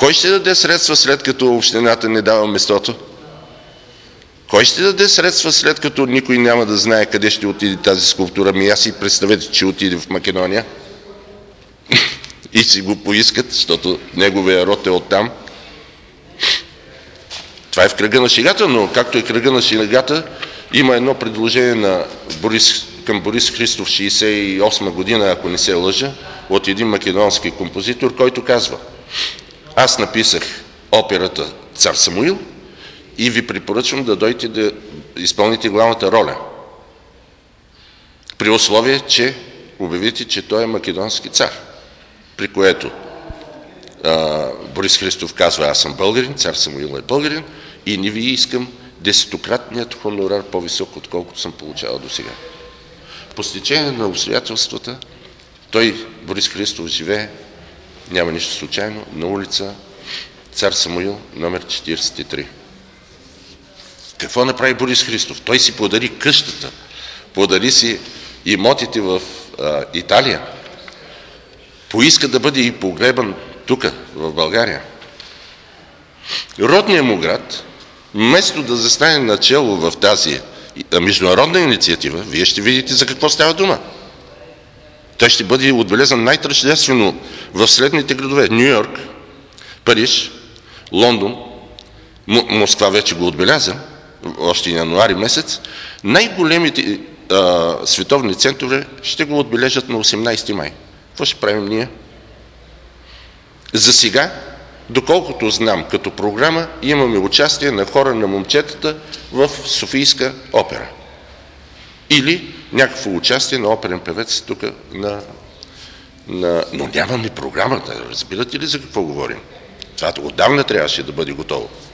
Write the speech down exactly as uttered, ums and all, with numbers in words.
Кой ще даде средства, след като общината не дава местото? Кой ще даде средства, след като никой няма да знае къде ще отиде тази скулптура? Ми аз си представете, че отиде в Македония и си го поискат, защото неговия род е оттам. Това е в кръга на шегата, но както е кръга на шегата, има едно предложение на Борис, към Борис Христов шейсет и осма година, ако не се лъжа, от един македонски композитор, който казва: аз написах операта Цар Самуил и ви препоръчвам да дойдете да изпълните главната роля. При условие, че обявите, че той е македонски цар. При което а, Борис Христов казва: аз съм българин, Цар Самуил е българин и не ви искам десетократният хонорар по-висок, отколкото съм получавал до сега. По стечение на обстоятелствата, той, Борис Христов, живее, няма нищо случайно, на улица Цар Самуил, номер четиридесет и три. Какво направи Борис Христов? Той си подари къщата, подари си имотите в а, Италия, поиска да бъде и погребан тук, в България. Родният му град, вместо да застане начело в тази международна инициатива, вие ще видите за какво става дума. Той ще бъде отбелязан най-тържествено в следните градове: Ню Йорк, Париж, Лондон, Москва вече го отбеляза, още януари месец. Най-големите а, световни центрове ще го отбележат на осемнайсети май. Какво ще правим ние? За сега, доколкото знам, като програма имаме участие на хора на момчетата в Софийска опера. Или някакво участие на оперен певец тук на, на... Но нямаме програмата. Разбирате ли за какво говорим? Това отдавна трябваше да бъде готово.